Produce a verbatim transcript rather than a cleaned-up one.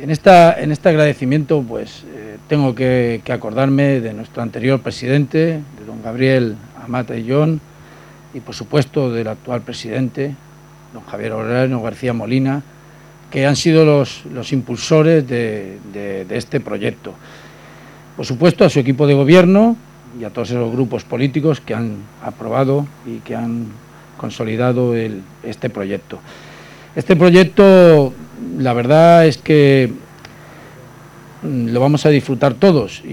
En, esta, en este agradecimiento pues eh, tengo que, que acordarme de nuestro anterior presidente, de don Gabriel Amat Ayllón, y por supuesto del actual presidente, don Javier Aureliano García Molina, que han sido los, los impulsores de, de, de este proyecto. Por supuesto a su equipo de gobierno y a todos esos grupos políticos que han aprobado y que han consolidado el, este proyecto. Este proyecto, la verdad es que lo vamos a disfrutar todos.